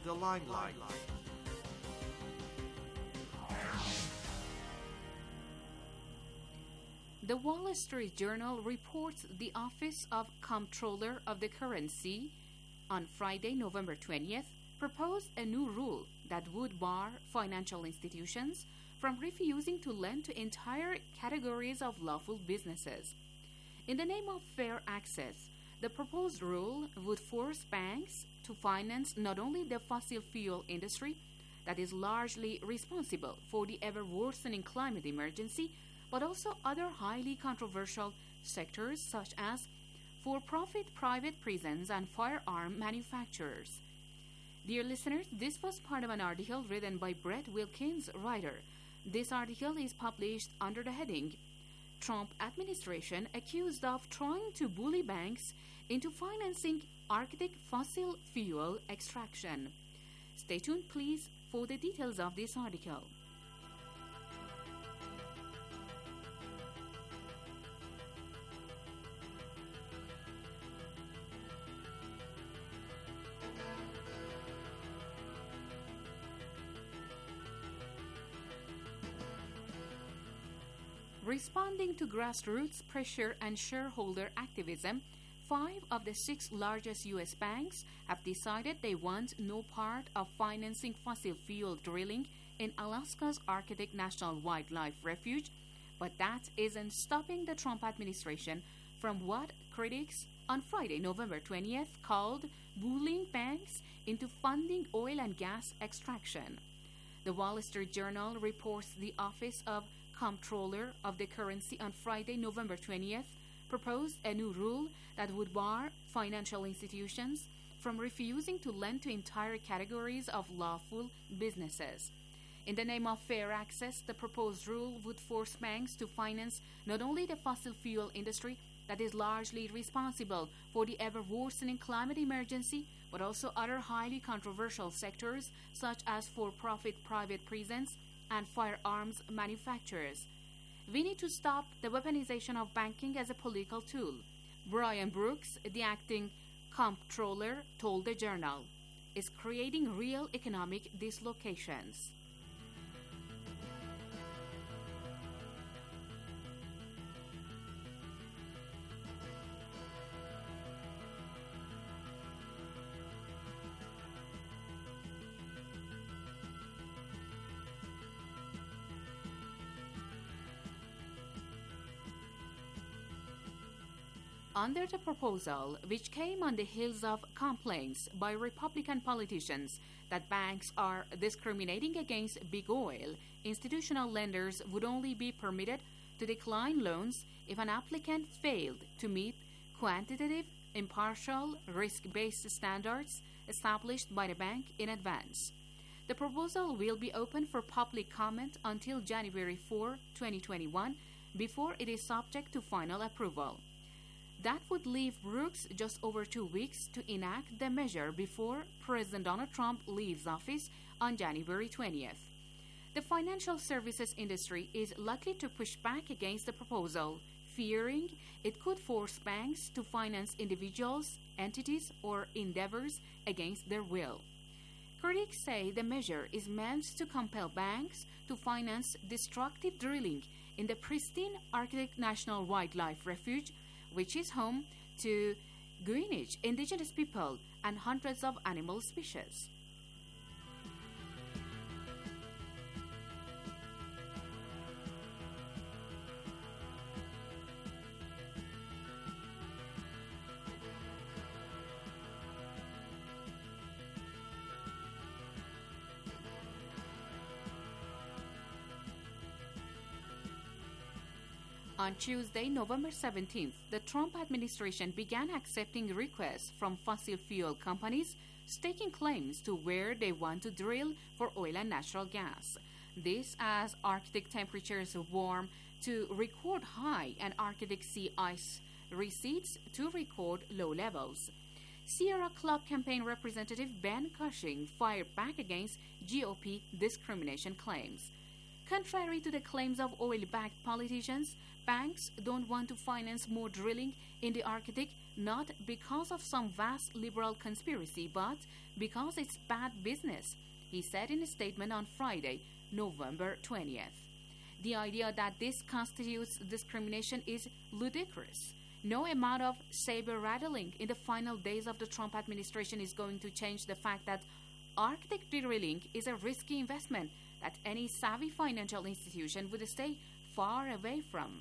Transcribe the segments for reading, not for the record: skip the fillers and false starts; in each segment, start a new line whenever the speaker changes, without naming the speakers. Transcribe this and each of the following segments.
the limelight.
The Wall Street Journal reports the Office of Comptroller of the Currency on Friday, November 20th, proposed a new rule that would bar financial institutions from refusing to lend to entire categories of lawful businesses. In the name of fair access, the proposed rule would force banks to finance not only the fossil fuel industry that is largely responsible for the ever-worsening climate emergency, but also other highly controversial sectors such as for-profit private prisons and firearm manufacturers. Dear listeners, this was part of an article written by Brett Wilkins, writer. This article is published under the heading, Trump Administration Accused of Trying to Bully Banks into Financing Arctic Fossil Fuel Extraction. Stay tuned, please, for the details of this article. Responding to grassroots pressure and shareholder activism, 5 of the 6 largest U.S. banks have decided they want no part of financing fossil fuel drilling in Alaska's Arctic National Wildlife Refuge, but that isn't stopping the Trump administration from what critics on Friday, November 20th, called bullying banks into funding oil and gas extraction. The Wall Street Journal reports the Office of Comptroller of the Currency on Friday, November 20th, proposed a new rule that would bar financial institutions from refusing to lend to entire categories of lawful businesses. In the name of fair access, the proposed rule would force banks to finance not only the fossil fuel industry that is largely responsible for the ever-worsening climate emergency, but also other highly controversial sectors such as for-profit private prisons and firearms manufacturers. We need to stop the weaponization of banking as a political tool. Brian Brooks, the acting comptroller, told the Journal, is creating real economic dislocations. Under the proposal, which came on the heels of complaints by Republican politicians that banks are discriminating against big oil, institutional lenders would only be permitted to decline loans if an applicant failed to meet quantitative, impartial, risk-based standards established by the bank in advance. The proposal will be open for public comment until January 4, 2021, before it is subject to final approval. That would leave Brooks just over 2 weeks to enact the measure before President Donald Trump leaves office on January 20th. The financial services industry is likely to push back against the proposal, fearing it could force banks to finance individuals, entities, or endeavors against their will. Critics say the measure is meant to compel banks to finance destructive drilling in the pristine Arctic National Wildlife Refuge, which is home to Guinea indigenous people and hundreds of animal species. On Tuesday, November 17th, the Trump administration began accepting requests from fossil fuel companies staking claims to where they want to drill for oil and natural gas. This as Arctic temperatures warm to record high and Arctic sea ice recedes to record low levels. Sierra Club campaign representative Ben Cushing fired back against GOP discrimination claims. Contrary to the claims of oil-backed politicians, banks don't want to finance more drilling in the Arctic, not because of some vast liberal conspiracy, but because it's bad business, he said in a statement on Friday, November 20th. The idea that this constitutes discrimination is ludicrous. No amount of saber-rattling in the final days of the Trump administration is going to change the fact that Arctic drilling is a risky investment that any savvy financial institution would stay far away from.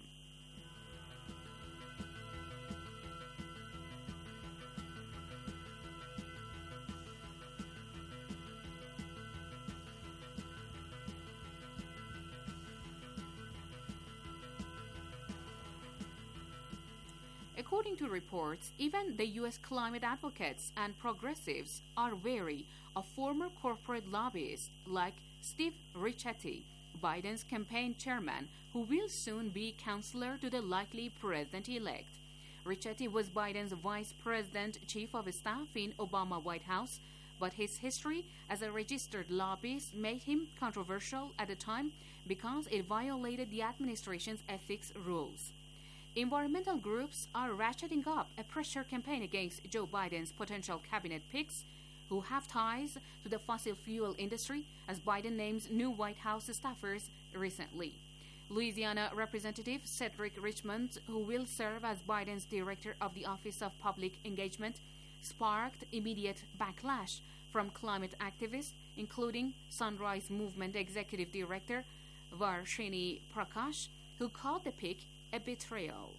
According to reports, even the U.S. climate advocates and progressives are wary of former corporate lobbyists like Steve Ricchetti, Biden's campaign chairman, who will soon be counselor to the likely president-elect. Ricchetti was Biden's vice president chief of staff in Obama White House, but his history as a registered lobbyist made him controversial at the time because it violated the administration's ethics rules. Environmental groups are ratcheting up a pressure campaign against Joe Biden's potential cabinet picks who have ties to the fossil fuel industry, as Biden names new White House staffers recently. Louisiana Representative Cedric Richmond, who will serve as Biden's director of the Office of Public Engagement, sparked immediate backlash from climate activists, including Sunrise Movement Executive Director Varshini Prakash, who called the pick a betrayal.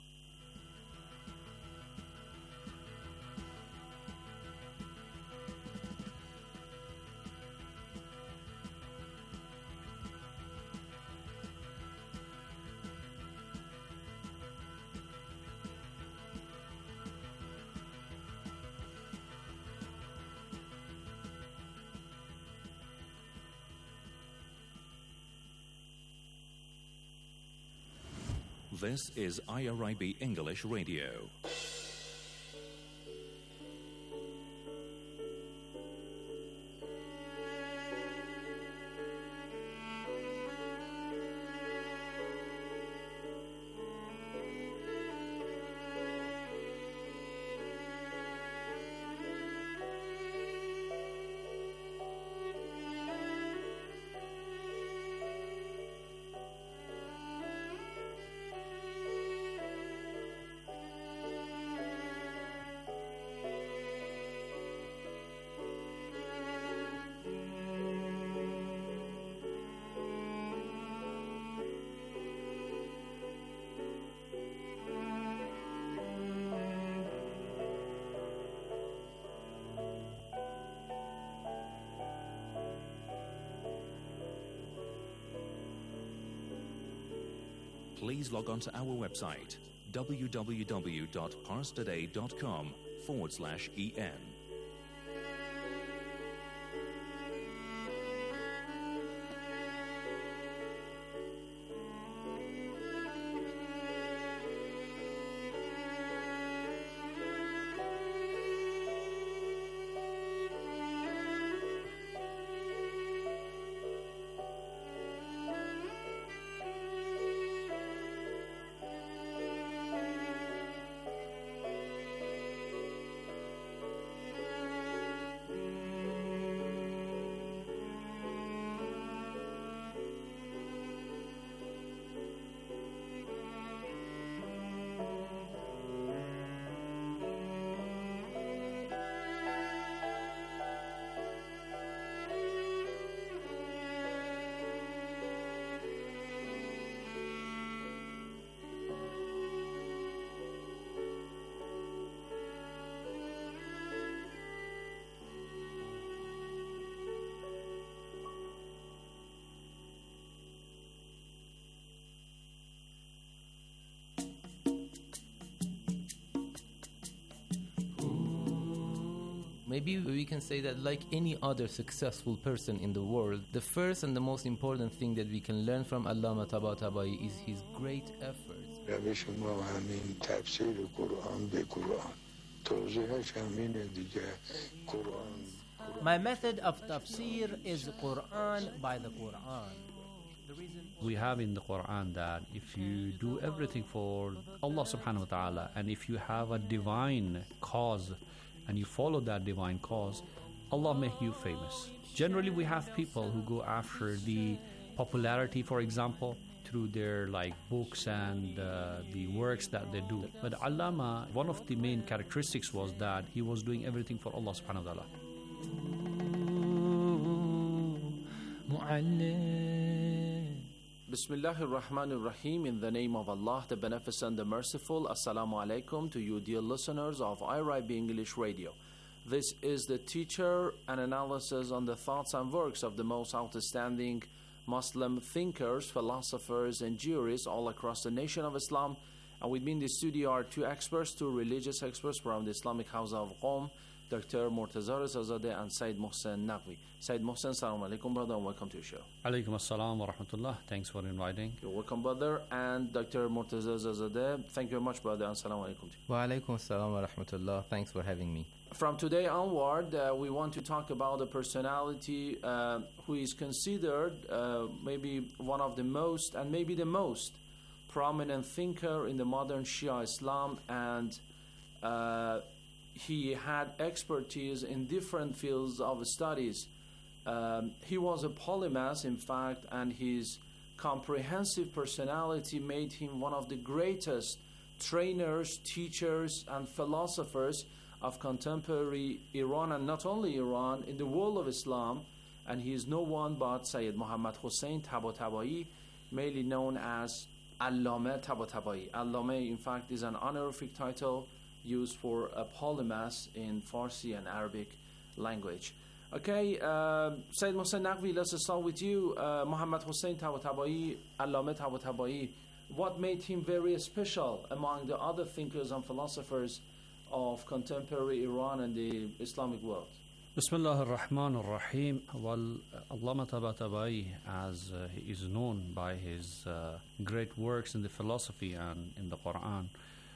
This is IRIB English Radio. Please log on to our website, www.parstoday.com/en.
Maybe we can say that like any other successful person in the world, the first and the most important thing that we can learn from Allama Tabatabai is his great efforts.
My method of tafsir is Quran by the Quran. We have in the Quran that if you do everything for Allah subhanahu wa ta'ala, and if you have a divine cause and you follow that divine cause, Allah make you famous. Generally, we have people who go after the popularity, for example, through their books and the works that they do. But Allama, one of the main characteristics was that he was doing everything for Allah subhanahu wa ta'ala.
Bismillahir Rahmanir Rahim. In the name of Allah, the Beneficent, the Merciful. Assalamu alaikum to you, dear listeners of IRIB English Radio. This is the teacher and analysis on the thoughts and works of the most outstanding Muslim thinkers, philosophers, and jurists all across the nation of Islam. And with me in the studio are two experts, two religious experts from the Islamic House of Qom, Dr. Murtaza Rezazadeh and Sayyid Mohsen Naqvi. Sayyid Mohsen, assalamu alaikum, brother, and welcome to the show.
Alaikum assalam wa rahmatullah. Thanks for inviting.
You're welcome, brother. And Dr. Murtaza Rezazadeh, thank you very much, brother, and assalamu alaikum.
Wa alaikum assalam wa rahmatullah. Thanks for having me.
From today onward, we want to talk about a personality who is considered maybe one of the most, and maybe the most prominent thinker in the modern Shia Islam, and he had expertise in different fields of studies. He was a polymath, in fact, and his comprehensive personality made him one of the greatest trainers, teachers, and philosophers of contemporary Iran, and not only Iran, in the world of Islam. And he is no one but Sayyid Muhammad Hussein Tabatabai, mainly known as Allame Tabatabai. Allame, in fact, is an honorific title used for a polymath in Farsi and Arabic language. Okay, Sayyid Mohsen Naqvi, let's start with you. Muhammad Hussein Tabatabai, Allame Tabatabai, what made him very special among the other thinkers and philosophers of contemporary Iran and the Islamic world?
Bismillah ar-Rahman ar-Rahim. Well, Allama Tabatabai, as he is known by his great works in the philosophy and in the Quran,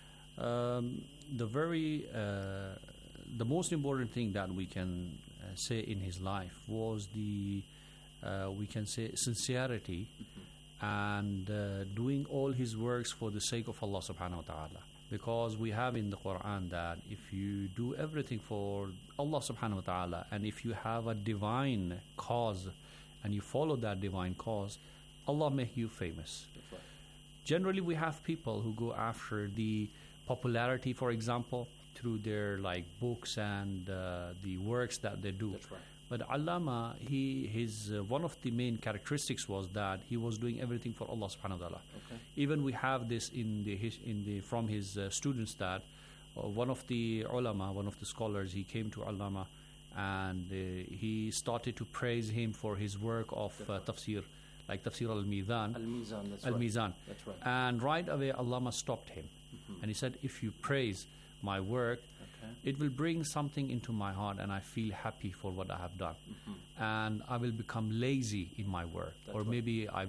the most important thing that we can say in his life was the we can say sincerity and doing all his works for the sake of Allah subhanahu wa ta'ala. Because we have in the Quran that if you do everything for Allah subhanahu wa ta'ala, and if you have a divine cause and you follow that divine cause, Allah make you famous.
That's right.
Generally, we have people who go after the popularity, for example, through their books and the works that they do.
That's right.
But Allama, his one of the main characteristics was that he was doing everything for Allah subhanahu wa ta'ala.
Okay.
Even we have this from his students that one of the ulama, one of the scholars, he came to Allama and he started to praise him for his work of tafsir, like Tafsir al-Mizan.
Al-Mizan, that's
Al-Mizan.
Right. That's right.
And right away Allama stopped him. And he said, if you praise my work, it will bring something into my heart and I feel happy for what I have done. And I will become lazy in my work.
That's
or
right.
maybe I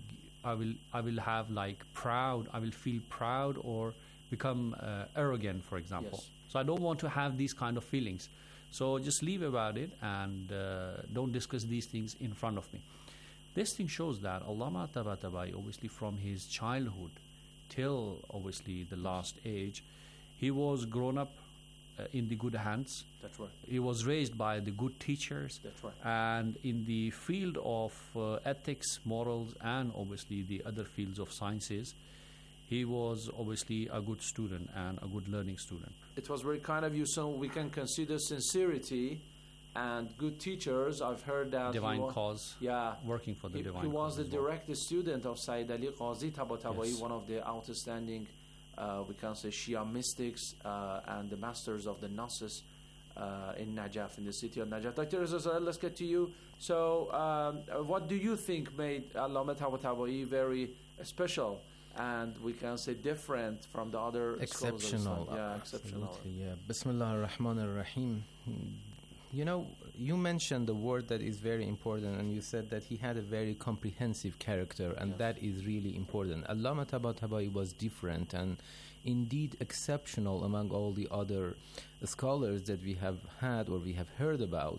will have proud, I will feel proud or become arrogant, for example.
Yes.
So I don't want to have these kind of feelings. So just leave about it and don't discuss these things in front of me. This thing shows that Allama Tabatabai, obviously from his childhood till obviously the last age, he was grown up in the good hands.
That's right.
He was raised by the good teachers.
That's right.
And in the field of ethics, morals, and obviously the other fields of sciences, he was obviously a good student and a good learning student.
It was very kind of you. So we can consider sincerity and good teachers. I've heard that
Divine cause.
Yeah,
working for the divine
he was
cause
the
as well.
direct student of Sayyid Ali Qazi Tabatabai,
Yes.
one of the outstanding, we can say, Shia mystics and the masters of the Gnosis in Najaf, in the city of Najaf. Dr. Rezazadeh, let's get to you. So, what do you think made Allama Tabatabai very special and we can say different from the other scholars of Islam?
Exceptional.
Yeah, exceptional.
Absolutely, yeah. Bismillah ar-Rahman ar-Rahim. You know, you mentioned the word that is very important, and you said that he had a very comprehensive character, and
Yes.
that is really important. Allama Tabatabai was different and indeed exceptional among all the other scholars that we have had or we have heard about.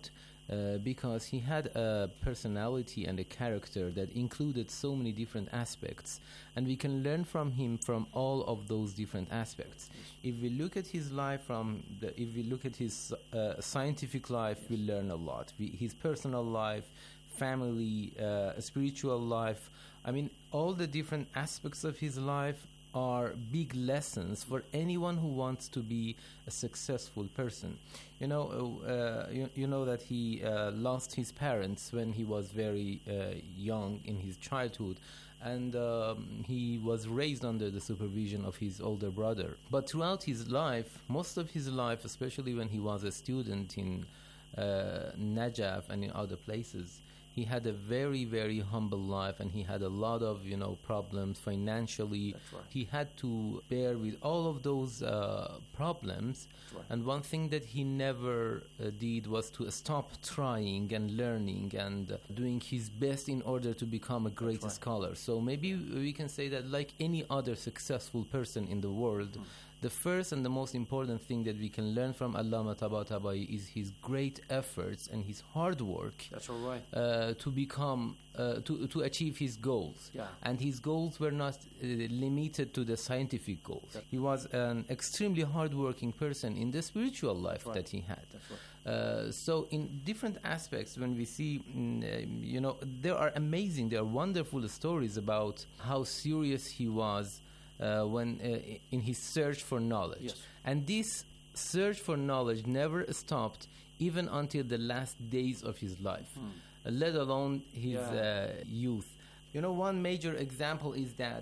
because he had a personality and a character that included so many different aspects, and we can learn from him from all of those different aspects. If we look at his life if we look at his scientific life, we learn a lot. His personal life, family, spiritual life, I mean, all the different aspects of his life are big lessons for anyone who wants to be a successful person. You know that he lost his parents when he was very young in his childhood, and he was raised under the supervision of his older brother. But throughout his life, most of his life, especially when he was a student in Najaf and in other places, he had a very, very humble life, and he had a lot of, problems financially.
That's right.
He had to bear with all of those problems.
That's right.
And one thing that he never did was to stop trying and learning and doing his best in order to become a great scholar. So maybe we can say that, like any other successful person in the world, the first and the most important thing that we can learn from Allama Tabatabai is his great efforts and his hard work.
That's all right.
To become to achieve his goals.
Yeah.
And his goals were not limited to the scientific goals. He was an extremely hardworking person in the spiritual life that he had.
That's right.
So in different aspects, when we see, there are wonderful stories about how serious he was when in his search for knowledge.
Yes.
And this search for knowledge never stopped even until the last days of his life, let alone his youth. One major example is that,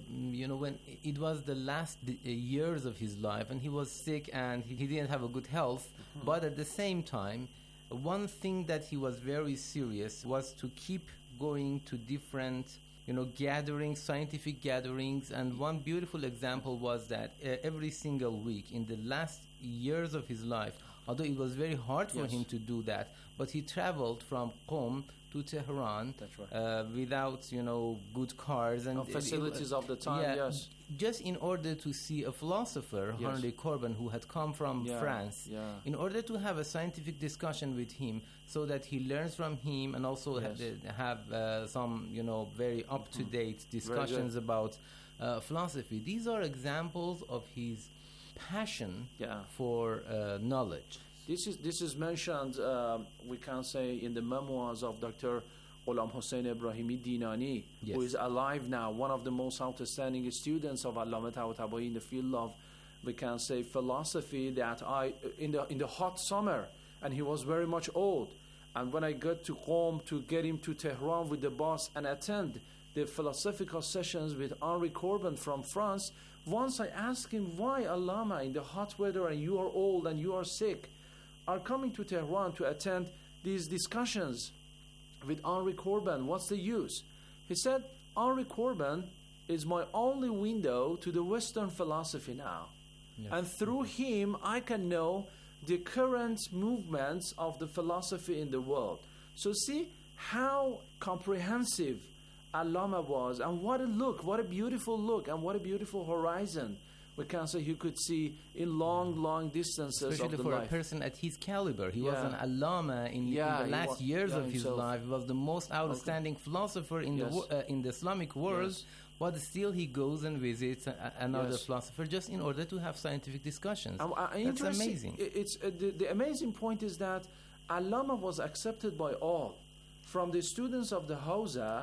when it was the last years of his life and he was sick and he didn't have a good health, but at the same time, one thing that he was very serious was to keep going to different gatherings, scientific gatherings. And one beautiful example was that every single week in the last years of his life, although it was very hard for him to do that, but he traveled from Qom to Tehran.
That's right.
Without good cars and
facilities of the time.
Just in order to see a philosopher, Henry Corbin, who had come from France, in order to have a scientific discussion with him, so that he learns from him and also have some very up-to-date discussions about philosophy. These are examples of his passion for knowledge.
This is mentioned, we can say, in the memoirs of Dr. Ghulam Hossein Ibrahimi Dinani, who is alive now, one of the most outstanding students of Allama Tabatabai in the field of, we can say, philosophy. That in the hot summer, and he was very much old, and when I got to Qom to get him to Tehran with the bus and attend the philosophical sessions with Henri Corbin from France, once I asked him, why Allama, in the hot weather and you are old and you are sick, are coming to Tehran to attend these discussions with Henri Corbin? What's the use? He said, Henri Corbin is my only window to the Western philosophy now. Yes. And through him, I can know the current movements of the philosophy in the world. So see how comprehensive Allama was, and what a beautiful look, and what a beautiful horizon we can say you could see in long distances
especially
of the
for
life.
A person at his caliber. He was an Allama in the last years of his life. He was the most outstanding philosopher in the Islamic world. But still he goes and visits another philosopher just in order to have scientific discussions. That's amazing.
It's the amazing point is that Allama was accepted by all, from the students of the Hawza,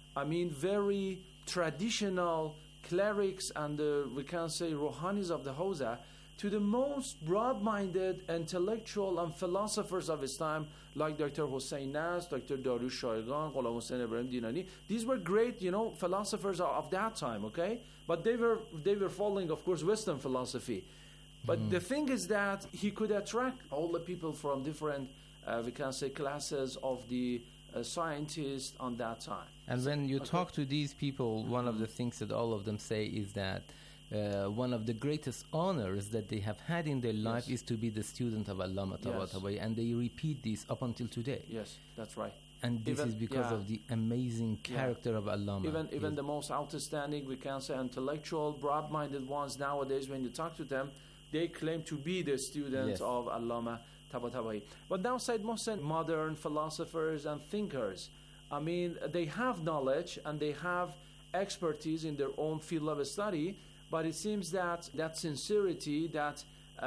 very traditional clerics and we can say Rohanis of the Hawza, to the most broad-minded intellectual and philosophers of his time, like Dr. Hossein Nasr, Dr. Darush Shaigan, Ghulam Hossein Ibrahimi Dinani. These were great, philosophers of that time, okay? But they were following, of course, Western philosophy. But the thing is that he could attract all the people from different, we can say, classes of the scientists on that time.
And when you talk to these people, one of the things that all of them say is that one of the greatest honors that they have had in their life is to be the student of Allama Tabatabai, and they repeat this up until today.
Yes, that's right.
And this is because of the amazing character of Allama.
Even the most outstanding, we can say, intellectual, broad-minded ones nowadays, when you talk to them, they claim to be the students of Allama Tabatabai. But now, Said Mohsen, modern philosophers and thinkers, I mean, they have knowledge and they have expertise in their own field of study, but it seems that that sincerity, that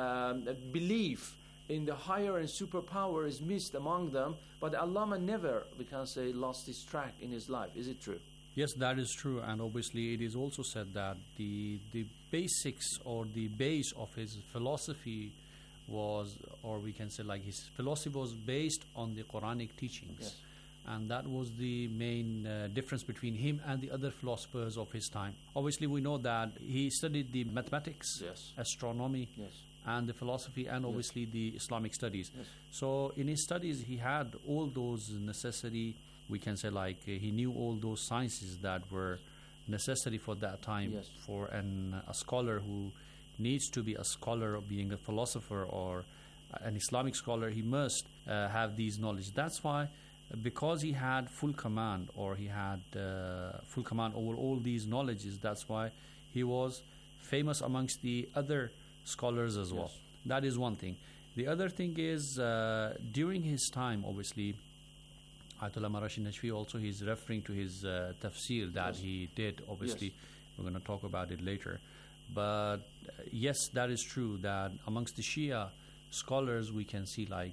belief in the higher and superpower is missed among them. But Allama never, we can say, lost his track in his life. Is it true?
Yes, that is true, and obviously it is also said that the basics or the base of his philosophy was, or we can say like his philosophy was based on the Quranic teachings.
Yes.
And that was the main difference between him and the other philosophers of his time. Obviously, we know that he studied the mathematics,
Yes.
astronomy,
Yes.
and the philosophy, and obviously the Islamic studies.
Yes.
So in his studies, he had all those necessary, we can say like he knew all those sciences that were necessary for that time.
Yes.
For a scholar who needs to be a scholar of being a philosopher or an Islamic scholar, he must have these knowledge. That's why, because he had full command, or he had full command over all these knowledges, that's why he was famous amongst the other scholars as well.
Yes.
That is one thing. The other thing is, during his time, obviously, Ayatollah Marashi Najfi also, he's referring to his tafsir that
Yes.
he did. Obviously,
Yes.
we're going to talk about it later. But yes, that is true that amongst the Shia scholars, we can see like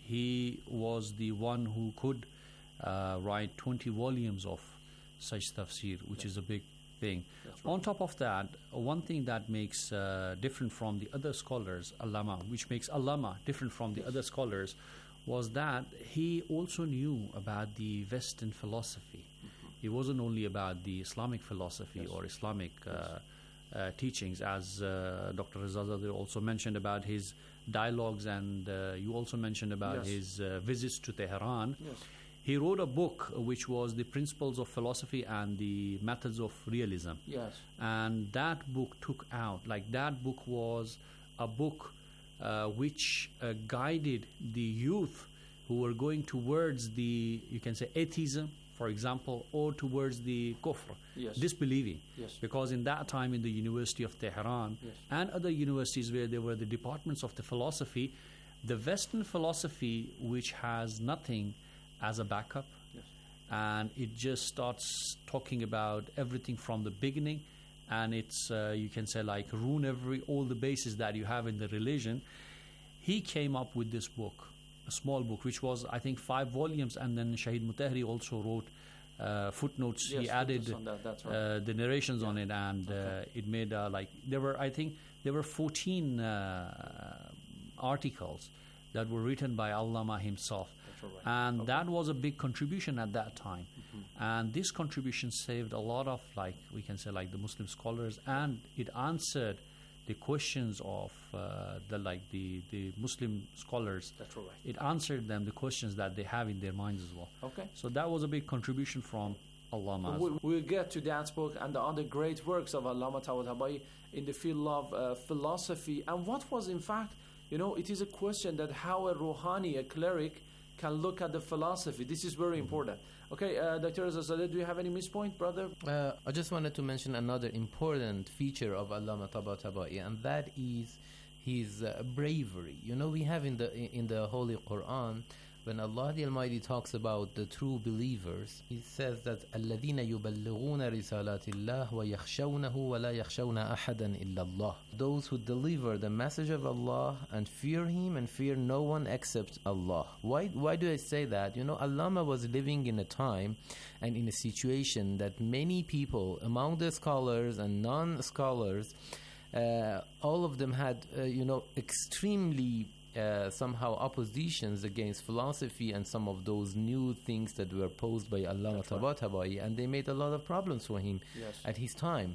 he was the one who could write 20 volumes of such tafsir, which is a big thing.
That's right.
On top of that, one thing that makes different from the other scholars, Allama, which makes Allama different from the other scholars, was that he also knew about the Western philosophy. It wasn't only about the Islamic philosophy or Islamic teachings, as Dr. Reza Zadeh also mentioned about his dialogues, and you also mentioned about
Yes.
his visits to Tehran.
Yes.
He wrote a book which was The Principles of Philosophy and the Methods of Realism.
Yes.
And that book took out, like that book was a book which guided the youth who were going towards the, you can say, atheism, for example, or towards the kufr,
Yes.
disbelieving.
Yes.
Because in that time in the University of Tehran
Yes.
and other universities where there were the departments of the philosophy, the Western philosophy, which has nothing as a backup,
Yes.
and it just starts talking about everything from the beginning, and it's you can say like ruin all the bases that you have in the religion. He came up with this book, a small book, which was I think 5 volumes, and then Shahid Mutahri also wrote footnotes.
Yes,
He added
footnotes on that, that's right.
the narrations on it, and it made like there were 14 articles that were written by Allama himself.
That's all right.
And
Okay.
that was a big contribution at that time. And this contribution saved a lot of, like, we can say, like the Muslim scholars, and it answered the questions of the Muslim scholars.
That's all right.
It answered them the questions that they have in their minds as well.
Okay.
So that was a big contribution from Allama.
We'll get to that book and the other great works of Allama Tabatabai in the field of philosophy. And what was, in fact, it is a question that how a Rouhani, a cleric, can look at the philosophy. This is very important. Okay, Dr. Reza Zadeh, do you have any miss-point, brother?
I just wanted to mention another important feature of Allama Tabatabai, and that is his bravery. We have in the Holy Quran, when Allah the Almighty talks about the true believers, He says that الَّذِينَ يُبَلِّغُونَ رِسَالَاتِ اللَّهِ وَيَخْشَوْنَهُ وَلَا يَخْشَوْنَ أَحَدًا إِلَّا اللَّهِ. Those who deliver the message of Allah and fear Him and fear no one except Allah. Why do I say that? Allama was living in a time and in a situation that many people among the scholars and non-scholars, all of them had, extremely somehow oppositions against philosophy and some of those new things that were posed by Allama Tabatabai, and they made a lot of problems for him at his time.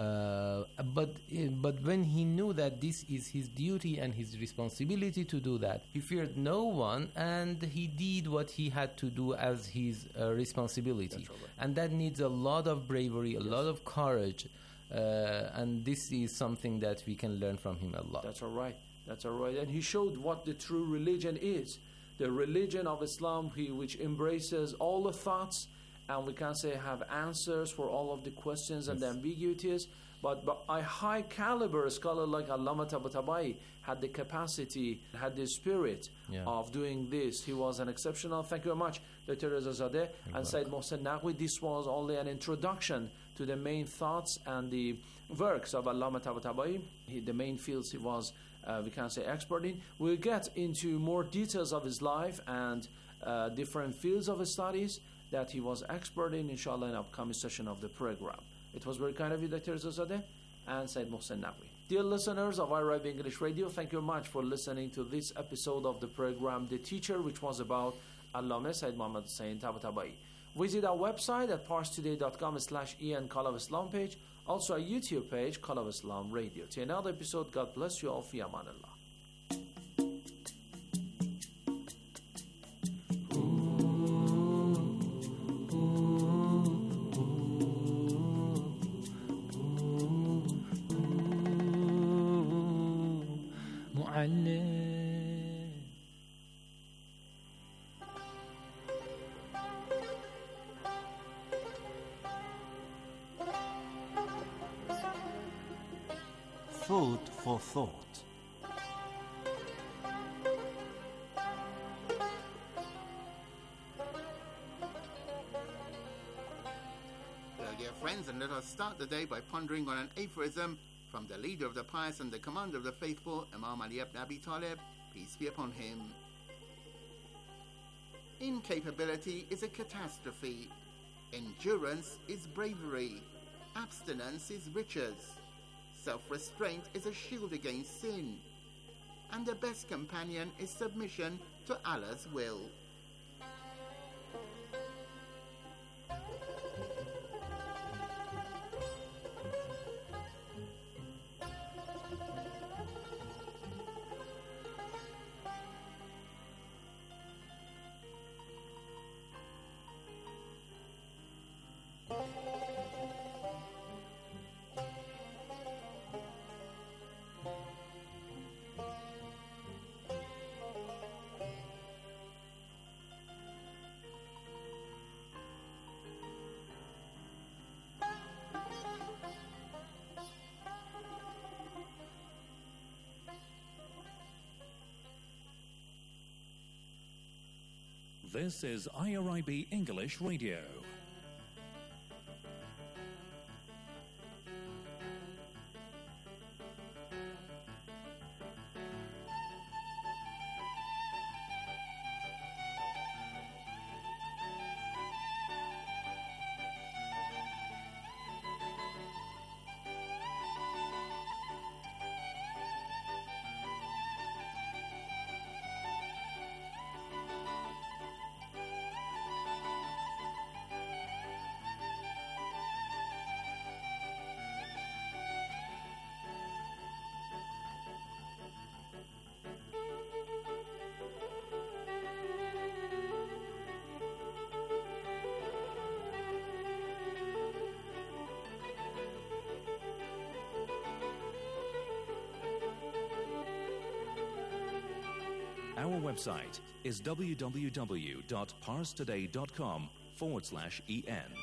But when he knew that this is his duty and his responsibility to do that, he feared no one, and he did what he had to do as his responsibility. And that needs a lot of bravery, a lot of courage, and this is something that we can learn from him a lot.
That's all right. That's all right. And he showed what the true religion is. The religion of Islam, which embraces all the thoughts and we can say have answers for all of the questions and the ambiguities. But a high caliber scholar like Allama Tabatabai had the capacity, had the spirit of doing this. He was an exceptional. Thank you very much, Dr. Reza Zadeh and Said Mohsen Naqvi. This was only an introduction to the main thoughts and the works of Allama Tabatabai. The main fields he was, we can say, expert in. We'll get into more details of his life and different fields of studies that he was expert in, inshallah, in upcoming session of the program. It was very kind of you, Dr. Zadeh and Said Mohsen Naqvi. Dear listeners of IRIB English Radio, thank you very much for listening to this episode of the program The Teacher, which was about Allama Said Muhammad Hussain Tabatabai. Visit our website at parstoday.com/en Call of Islam page, also our YouTube page, Call of Islam Radio. To another episode, God bless you all. Fi amanillah.
Food for thought.
Well, dear friends, and let us start the day by pondering on an aphorism from the leader of the pious and the commander of the faithful, Imam Ali ibn Abi Talib, peace be upon him. Incapability is a catastrophe. Endurance is bravery. Abstinence is riches. Self-restraint is a shield against sin. And the best companion is submission to Allah's will.
This is IRIB English Radio. Our website is www.parstoday.com/en.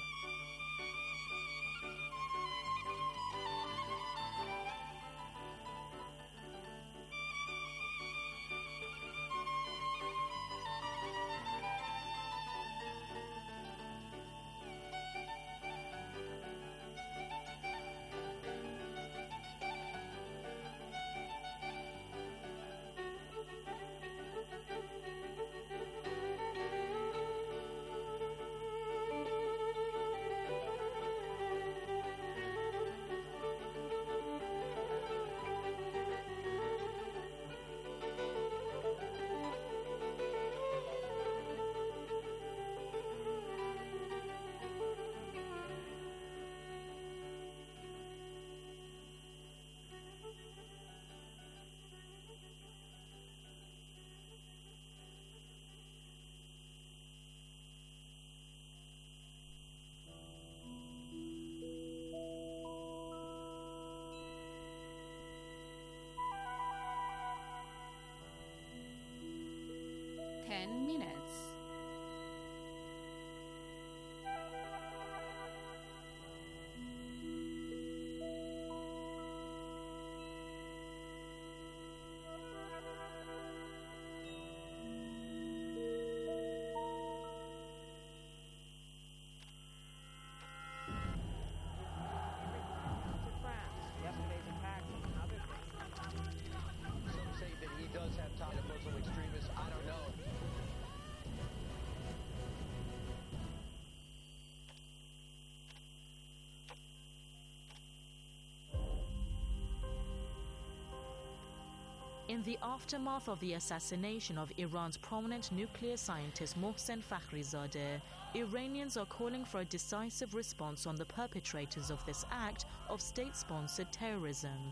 In the aftermath of the assassination of Iran's prominent nuclear scientist Mohsen Fakhrizadeh, Iranians are calling for a decisive response on the perpetrators of this act of state-sponsored terrorism.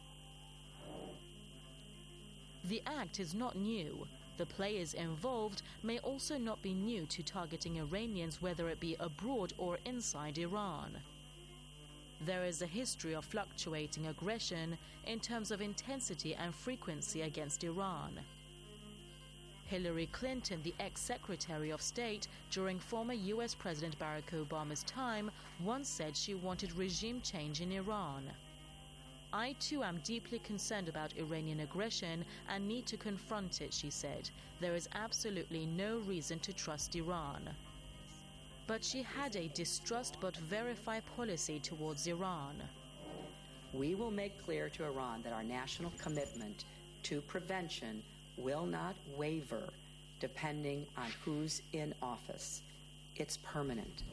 The act is not new. The players involved may also not be new to targeting Iranians, whether it be abroad or inside Iran. There is a history of fluctuating aggression in terms of intensity and frequency against Iran. Hillary Clinton, the ex-Secretary of State during former US President Barack Obama's time, once said she wanted regime change in Iran. I too am deeply concerned about Iranian aggression and need to confront it, she said. There is absolutely no reason to trust Iran. But she had a distrust but verify policy towards Iran.
We will make clear to Iran that our national commitment to prevention will not waver depending on who's in office. It's permanent.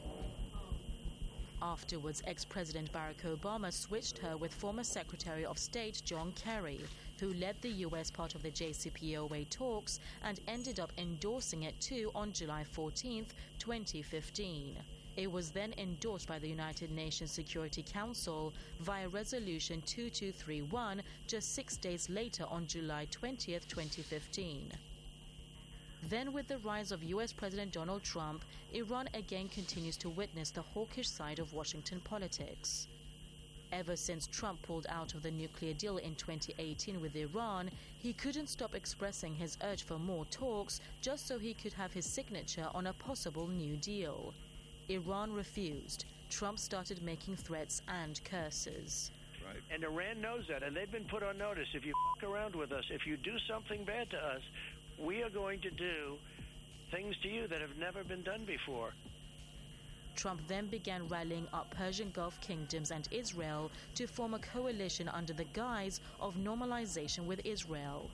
Afterwards, ex-President Barack Obama switched her with former Secretary of State John Kerry, who led the U.S. part of the JCPOA talks and ended up endorsing it too on July 14, 2015. It was then endorsed by the United Nations Security Council via Resolution 2231 just 6 days later on July 20, 2015. Then, with the rise of U.S. President Donald Trump, Iran again continues to witness the hawkish side of Washington politics. Ever since Trump pulled out of the nuclear deal in 2018 with Iran, he couldn't stop expressing his urge for more talks just so he could have his signature on a possible new deal. Iran refused. Trump started making threats and curses.
Right. And Iran knows that, and they've been put on notice. If you f*** around with us, if you do something bad to us, we are going to do things to you that have never been done before.
Trump then began rallying up Persian Gulf kingdoms and Israel to form a coalition under the guise of normalization with Israel.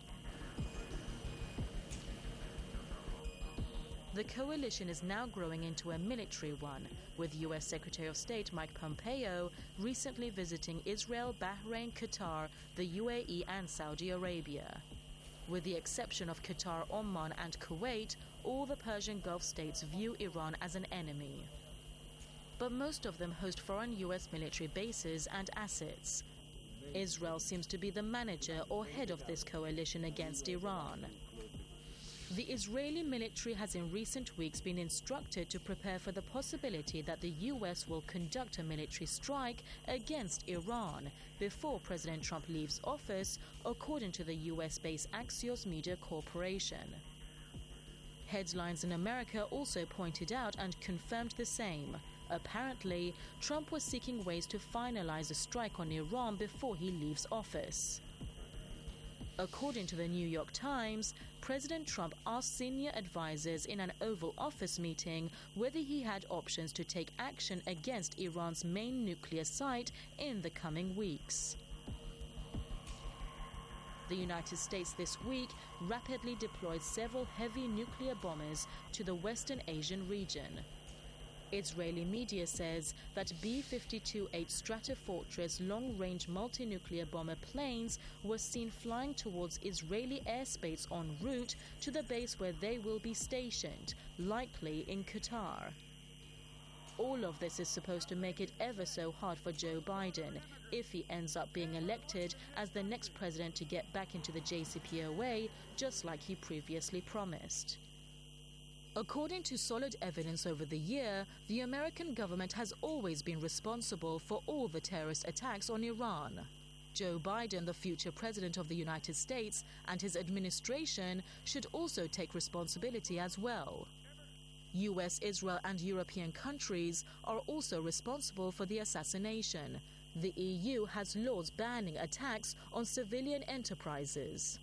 The coalition is now growing into a military one, with U.S. Secretary of State Mike Pompeo recently visiting Israel, Bahrain, Qatar, the UAE and Saudi Arabia. With the exception of Qatar, Oman and Kuwait, all the Persian Gulf states view Iran as an enemy. But most of them host foreign U.S. military bases and assets. Israel seems to be the manager or head of this coalition against Iran. The Israeli military has in recent weeks been instructed to prepare for the possibility that the U.S. will conduct a military strike against Iran before President Trump leaves office, according to the U.S.-based Axios Media Corporation. Headlines in America also pointed out and confirmed the same. Apparently, Trump was seeking ways to finalize a strike on Iran before he leaves office. According to the New York Times, President Trump asked senior advisors in an Oval Office meeting whether he had options to take action against Iran's main nuclear site in the coming weeks. The United States this week rapidly deployed several heavy nuclear bombers to the Western Asian region. Israeli media says that B-52-8 Stratofortress long-range multi-nuclear bomber planes were seen flying towards Israeli airspace en route to the base where they will be stationed, likely in Qatar. All of this is supposed to make it ever so hard for Joe Biden, if he ends up being elected as the next president to get back into the JCPOA, just like he previously promised. According to solid evidence over the year, the American government has always been responsible for all the terrorist attacks on Iran. Joe Biden, the future president of the United States, and his administration should also take responsibility as well. US, Israel, and European countries are also responsible for the assassination. The EU has laws banning attacks on civilian enterprises.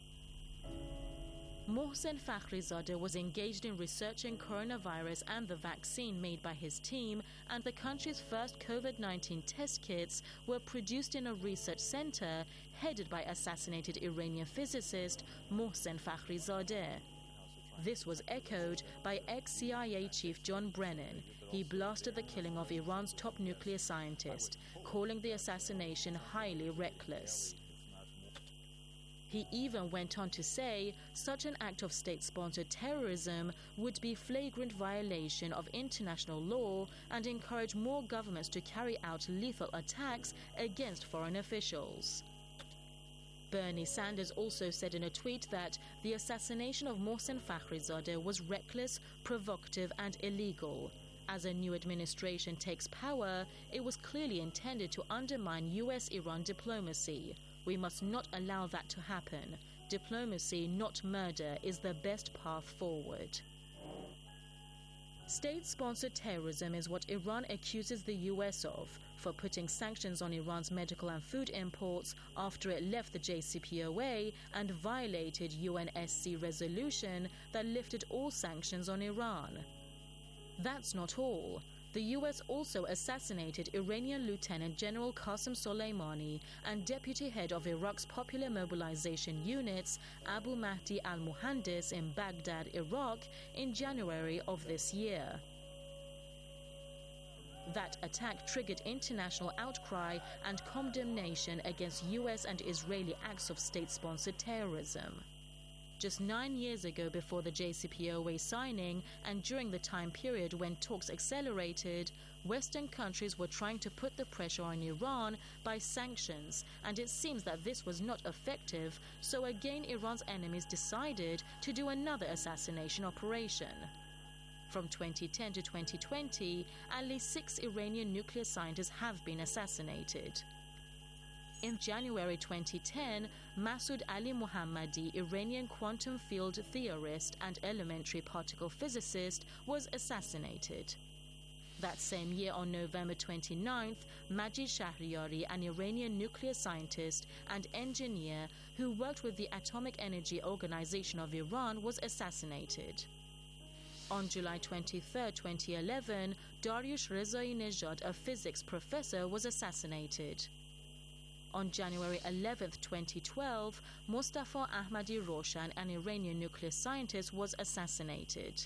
Mohsen Fakhrizadeh was engaged in researching coronavirus and the vaccine made by his team, and the country's first COVID-19 test kits were produced in a research center headed by assassinated Iranian physicist Mohsen Fakhrizadeh. This was echoed by ex-CIA chief John Brennan. He blasted the killing of Iran's top nuclear scientist, calling the assassination highly reckless. He even went on to say such an act of state-sponsored terrorism would be flagrant violation of international law and encourage more governments to carry out lethal attacks against foreign officials. Bernie Sanders also said in a tweet that the assassination of Mohsen Fakhrizadeh was reckless, provocative and illegal. As a new administration takes power, it was clearly intended to undermine US-Iran diplomacy. We must not allow that to happen. Diplomacy, not murder, is the best path forward. State-sponsored terrorism is what Iran accuses the US of for putting sanctions on Iran's medical and food imports after it left the JCPOA and violated UNSC resolution that lifted all sanctions on Iran. That's not all. The US also assassinated Iranian Lieutenant General Qasem Soleimani and Deputy Head of Iraq's Popular Mobilization Units, Abu Mahdi al-Muhandis, in Baghdad, Iraq, in January of this year. That attack triggered international outcry and condemnation against US and Israeli acts of state-sponsored terrorism. Just 9 years ago, before the JCPOA signing and during the time period when talks accelerated, Western countries were trying to put the pressure on Iran by sanctions, and it seems that this was not effective, so again Iran's enemies decided to do another assassination operation. From 2010 to 2020, at least 6 Iranian nuclear scientists have been assassinated. In January 2010, Masoud Ali Mohammadi, Iranian quantum field theorist and elementary particle physicist, was assassinated. That same year, on November 29th, Majid Shahriari, an Iranian nuclear scientist and engineer who worked with the Atomic Energy Organization of Iran, was assassinated. On July 23, 2011, Dariush Rezai Nejad, a physics professor, was assassinated. On January 11, 2012, Mustafa Ahmadi Roshan, an Iranian nuclear scientist, was assassinated.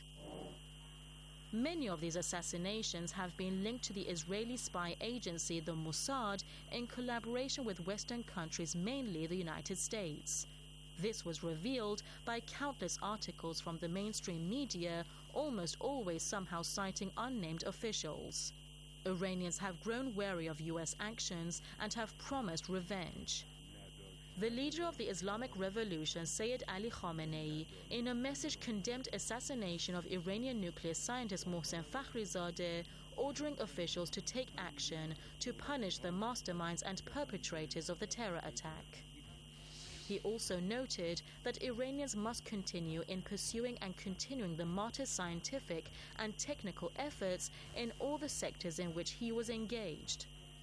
Many of these assassinations have been linked to the Israeli spy agency, the Mossad, in collaboration with Western countries, mainly the United States. This was revealed by countless articles from the mainstream media, almost always somehow citing unnamed officials. Iranians have grown wary of US actions and have promised revenge. The leader of the Islamic Revolution, Sayyid Ali Khamenei, in a message condemned assassination of Iranian nuclear scientist Mohsen Fakhrizadeh, ordering officials to take action to punish the masterminds and perpetrators of the terror attack. He also noted that Iranians must continue in pursuing and continuing the martyr's scientific and technical efforts in all the sectors in which he was engaged.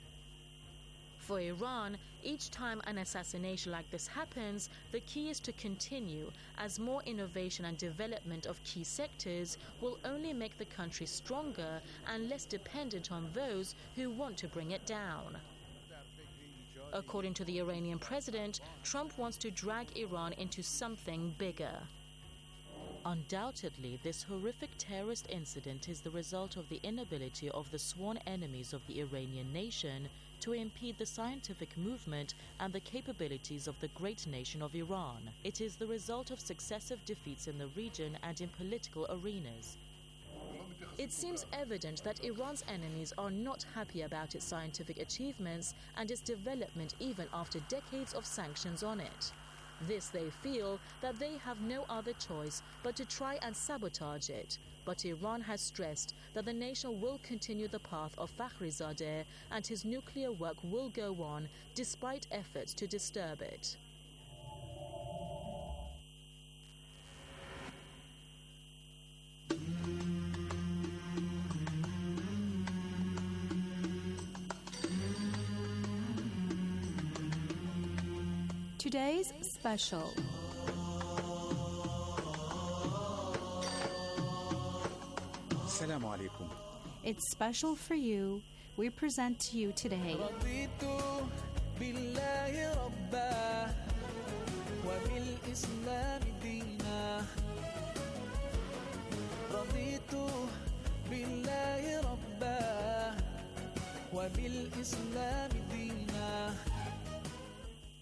For Iran, each time an assassination like this happens, the key is to continue, as more innovation and development of key sectors will only make the country stronger and less dependent on those who want to bring it down. According to the Iranian president, Trump wants to drag Iran into something bigger. Undoubtedly, this horrific terrorist incident is the result of the inability of the sworn enemies of the Iranian nation to impede the scientific movement and the capabilities of the great nation of Iran. It is the result of successive defeats in the region and in political arenas. It seems evident that Iran's enemies are not happy about its scientific achievements and its development even after decades of sanctions on it. This, they feel, that they have no other choice but to try and sabotage it. But Iran has stressed that the nation will continue the path of Fakhrizadeh and his nuclear work will go on despite efforts to disturb it.
Today's special.
Assalamu alaikum.
It's special for you. We present to you today.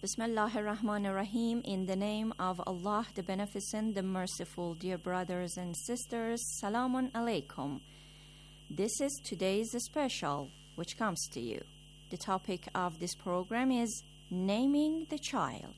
Bismillahir Rahmanir Rahim. In the name of Allah, the Beneficent, the Merciful. Dear brothers and sisters, Salamun Alaikum. This is today's special, which comes to you. The topic of this program is Naming the Child.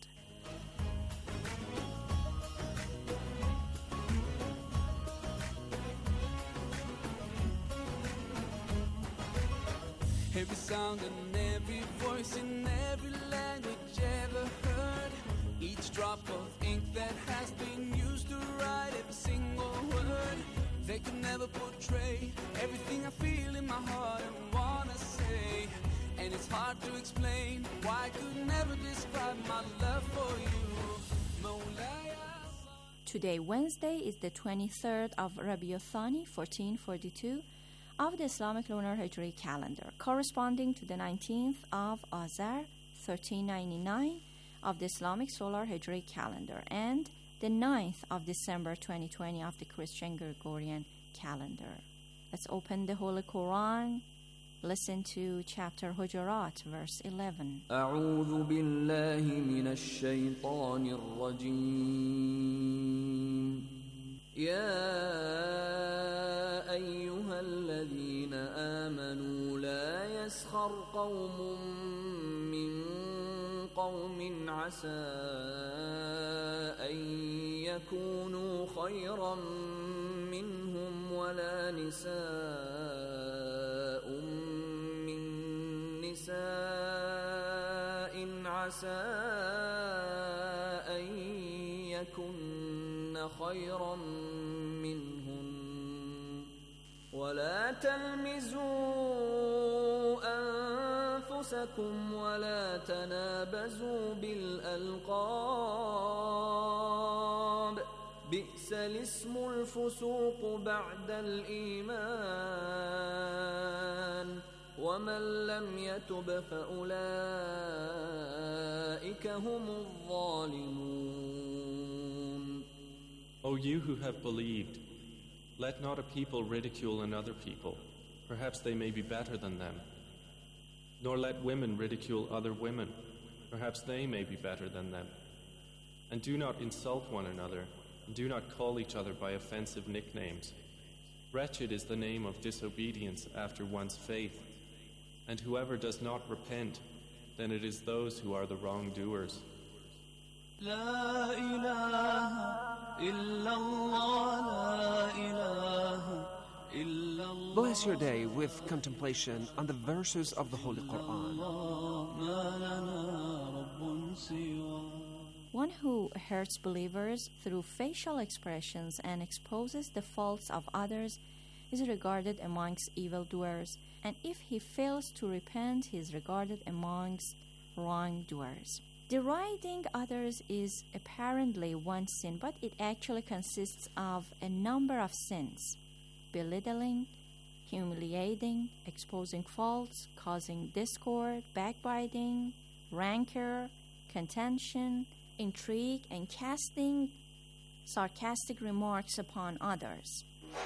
Every sound and every voice in every language ever heard. Each drop of ink that has been used to write every single word. They could never portray everything I feel in my heart and wanna say. And it's hard to explain why I could never describe my love for you.
Today, Wednesday, is the 23rd of Rabiul Thani, 1442, of the Islamic Lunar Hijri calendar, corresponding to the 19th of Azar, 1399, of the Islamic Solar Hijri calendar, and the 9th of December 2020 of the Christian Gregorian calendar. Let's open the Holy Quran. Listen to chapter Hujurat, verse 11.
أعوذ بالله من الشيطان الرجيم. يا أيها الذين آمنوا لا يسخر قوم من قوم عسى أن يكونوا خيرا منهم ولا نساء من نساء عسى أن يكن خيرا منهن ولا تلمزوا أنفسكم ولا تنابزوا بالألقاب بئس الاسم الفسوق بعد الإيمان ومن لم يتب فأولئك هم الظالمون.
O you who have believed, let not a people ridicule another people, perhaps they may be better than them. Nor let women ridicule other women, perhaps they may be better than them. And do not insult one another, and do not call each other by offensive nicknames. Wretched is the name of disobedience after one's faith, and whoever does not repent, then it is those who are the wrongdoers.
لا إله إلا الله لا إله إلا الله.
Bless your day with contemplation on the verses of the Holy Quran.
One who hurts believers through facial expressions and exposes the faults of others is regarded amongst evildoers, and if he fails to repent, he is regarded amongst wrongdoers. Deriding others is apparently one sin, but it actually consists of a number of sins: belittling, humiliating, exposing faults, causing discord, backbiting, rancor, contention, intrigue, and casting sarcastic remarks upon others.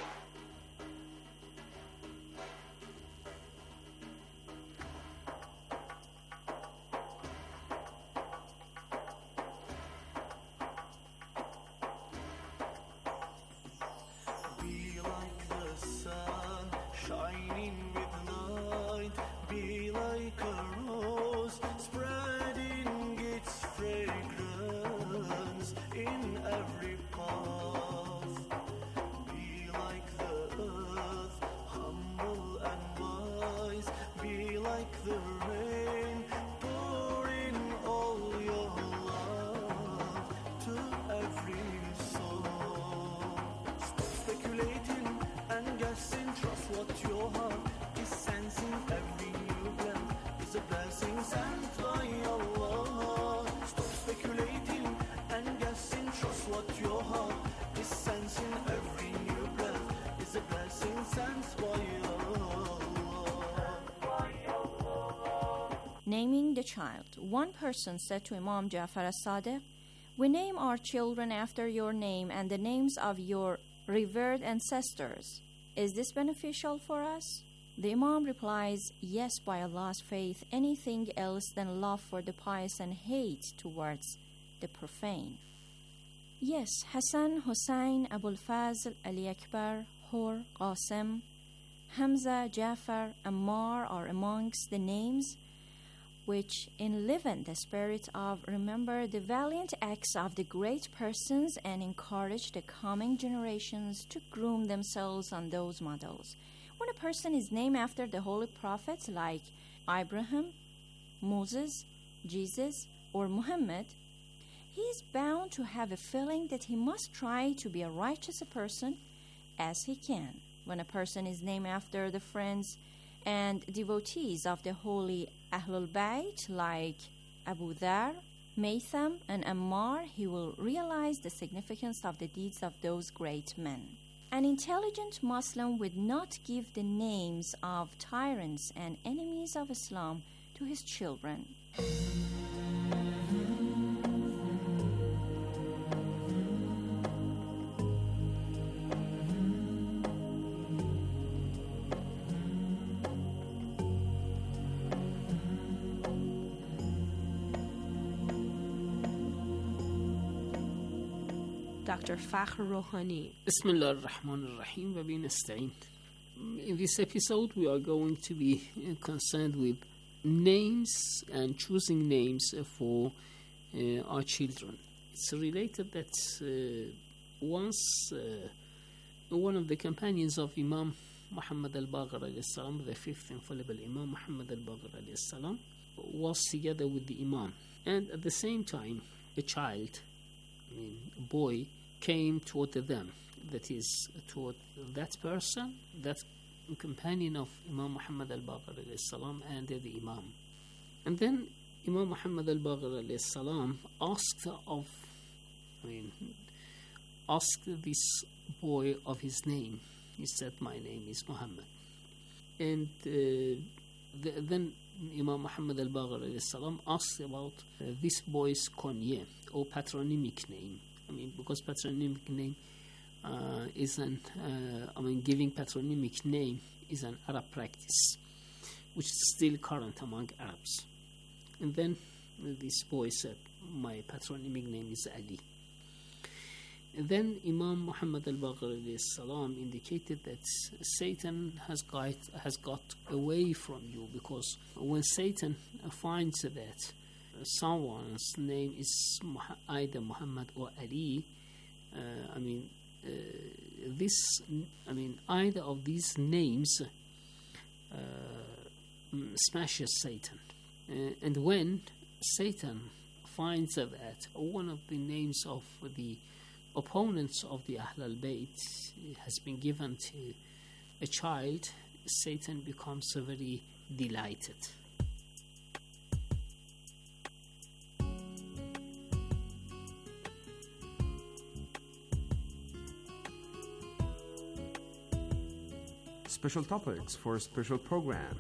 Naming the child. One person said to Imam Ja'far as-Sadiq, "We name our children after your name and the names of your revered ancestors. Is this beneficial for us?" The Imam replies, yes, by Allah's faith, anything else than love for the pious and hate towards the profane. Yes, Hassan, Hussein, Abul Fazl, Ali Akbar, Hur, Qasim, Hamza, Jafar, Ammar are amongst the names which enliven the spirit of remember the valiant acts of the great persons and encourage the coming generations to groom themselves on those models. When a person is named after the holy prophets like Abraham, Moses, Jesus, or Muhammad, he is bound to have a feeling that he must try to be a righteous person as he can. When a person is named after the friends and devotees of the holy Ahlul Bayt like Abu Dhar, Maytham, and Ammar, he will realize the significance of the deeds of those great men. An intelligent Muslim would not give the names of tyrants and enemies of Islam to his children.
Dr. Fakhr Rouhani.
Bismillah ar-Rahman ar-Rahim wa bihi nasta'in. In this episode, we are going to be concerned with names and choosing names for our children. It's related that once one of the companions of Imam Muhammad al-Baqir alayhi salam, the fifth infallible Imam Muhammad al-Baqir alayhi salam, was together with the Imam. And at the same time, a child, a boy, came toward them, that is, toward that person, that companion of Imam Muhammad al-Baqir alayhi salam and the Imam. And then Imam Muhammad al-Baqir alayhi salam asked this boy of his name. He said, my name is Muhammad. And then Imam Muhammad al-Baqir alayhi salam asked about this boy's kunya, or patronymic name. Because patronymic name giving patronymic name is an Arab practice, which is still current among Arabs. And then this boy said, my patronymic name is Ali. And then Imam Muhammad al-Baqir alayhi salam indicated that Satan has got away from you, because when Satan finds that someone's name is either Muhammad or Ali, either of these names smashes Satan. And when Satan finds that one of the names of the opponents of the Ahlul Bayt has been given to a child, Satan becomes very delighted.
Special topics for a special program.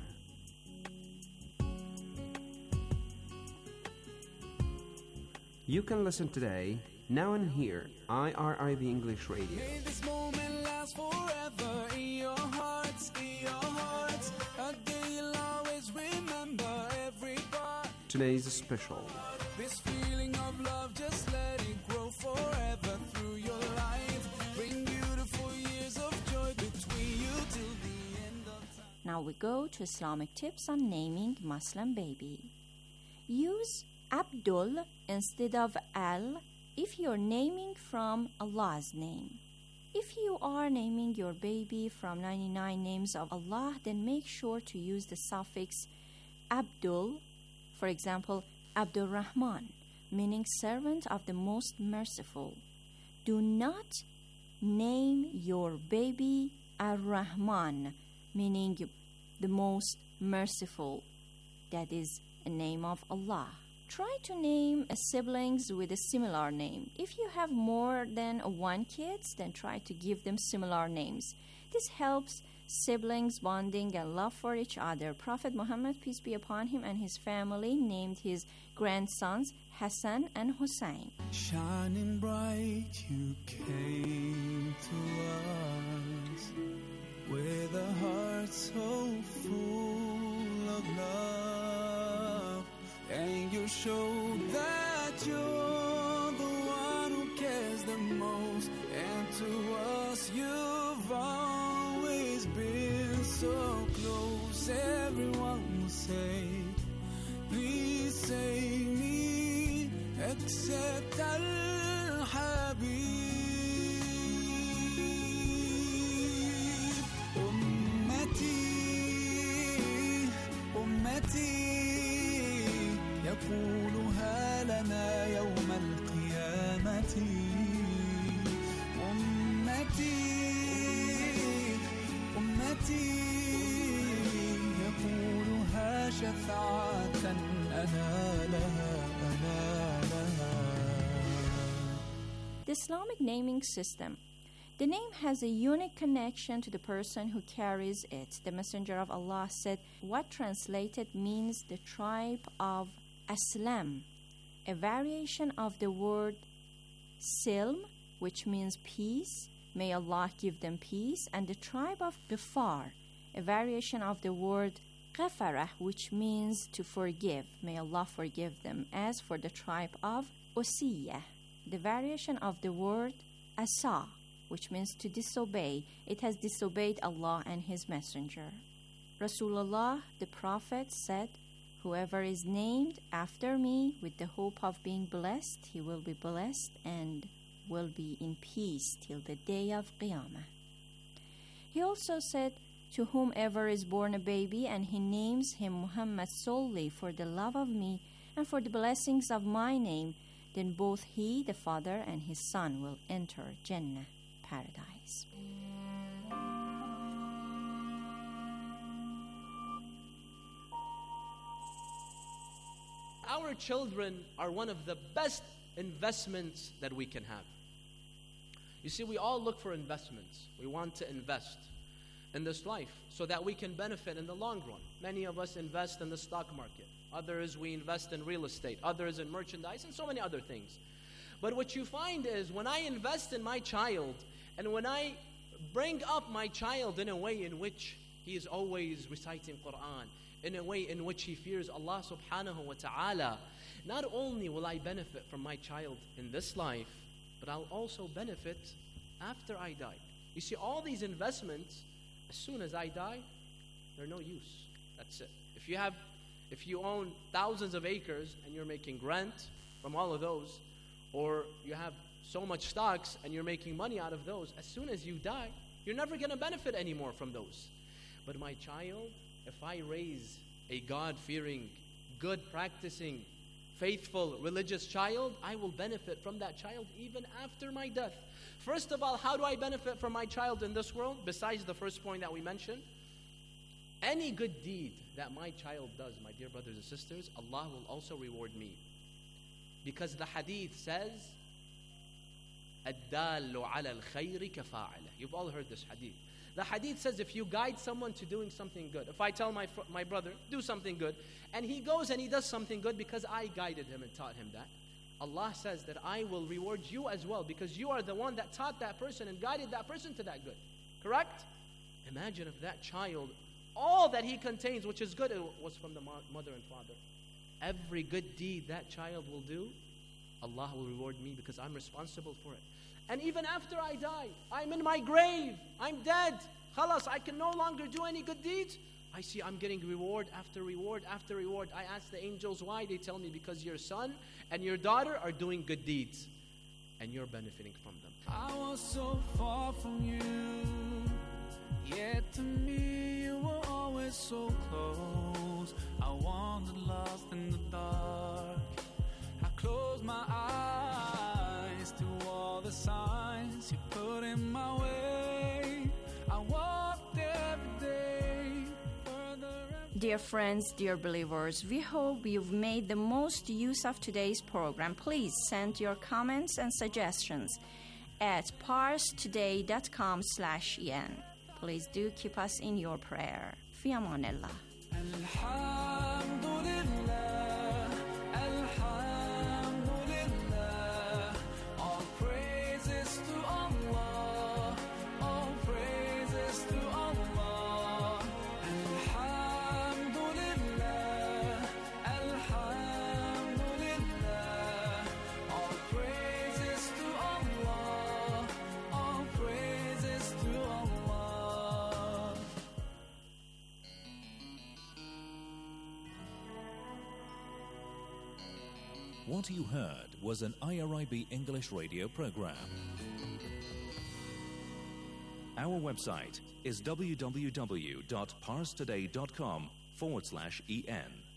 You can listen today, now and here, IRIB English Radio.
May this moment last forever in your hearts, a day you'll always remember every part.
Today's special.
This feeling of love, just let it grow forever through your life. Bring beautiful years of joy between you till the end of time.
Now we go to Islamic tips on naming Muslim baby. Use Abdul instead of Al if you're naming from Allah's name. If you are naming your baby from 99 names of Allah, then make sure to use the suffix Abdul. For example, Abdul Rahman, meaning servant of the most merciful. Do not name your baby Ar-Rahman, meaning the most merciful. That is a name of Allah. Try to name siblings with a similar name. If you have more than one kid, then try to give them similar names. This helps siblings bonding and love for each other. Prophet Muhammad, peace be upon him, and his family named his grandsons Hassan and Hussein.
Shining bright, you came to us with a heart so show that you're the one who cares the most. And to us you've always been so close. Everyone will say, please save me, except Al-Habib. يقولها لنا يوم القيامة أمتي يقولها شفاعة أنا لها.
The Islamic naming system. The name has a unique connection to the person who carries it. The Messenger of Allah said, what translated means the tribe of Aslam, a variation of the word Silm, which means peace, may Allah give them peace, and the tribe of Ghifar, a variation of the word Ghafarah, which means to forgive, may Allah forgive them. As for the tribe of Osiyah, the variation of the word Asa, which means to disobey, it has disobeyed Allah and His Messenger. Rasulullah, the Prophet, said, whoever is named after me with the hope of being blessed, he will be blessed and will be in peace till the day of Qiyamah. He also said, to whomever is born a baby and he names him Muhammad solely for the love of me and for the blessings of my name, then both he, the father, and his son will enter Jannah, paradise.
Our children are one of the best investments that we can have. You see, we all look for investments. We want to invest in this life so that we can benefit in the long run. Many of us invest in the stock market. Others, we invest in real estate. Others in merchandise and so many other things. But what you find is when I invest in my child and when I bring up my child in a way in which he is always reciting Quran, in a way in which he fears Allah subhanahu wa ta'ala, not only will I benefit from my child in this life, but I'll also benefit after I die. You see, all these investments, as soon as I die, they're no use. That's it. If you own thousands of acres and you're making rent from all of those, or you have so much stocks and you're making money out of those, as soon as you die, you're never going to benefit anymore from those. But my child, if I raise a God-fearing, good practicing, faithful, religious child, I will benefit from that child even after my death. First of all, how do I benefit from my child in this world? Besides the first point that we mentioned, any good deed that my child does, my dear brothers and sisters, Allah will also reward me. Because the hadith says, الدال على الخير كفاعله. You've all heard this hadith. The hadith says if you guide someone to doing something good, if I tell my brother, do something good, and he goes and he does something good because I guided him and taught him that, Allah says that I will reward you as well because you are the one that taught that person and guided that person to that good. Correct? Imagine if that child, all that he contains, which is good, was from the mother and father. Every good deed that child will do, Allah will reward me because I'm responsible for it. And even after I die, I'm in my grave, I'm dead, khalas, I can no longer do any good deeds. I see I'm getting reward after reward after reward. I ask the angels why. They tell me because your son and your daughter are doing good deeds and you're benefiting from them.
I was so far from you, yet to me you were always so close. I wandered lost in the dark. I closed my eyes to all the signs you put in my way. I walked every day.
Dear friends, dear believers, we hope you've made the most use of today's program. Please send your comments and suggestions at parstoday.com/en. Please do keep us in your prayer. Fi amanillah.
What you heard was an IRIB English radio program. Our website is www.parstoday.com/en.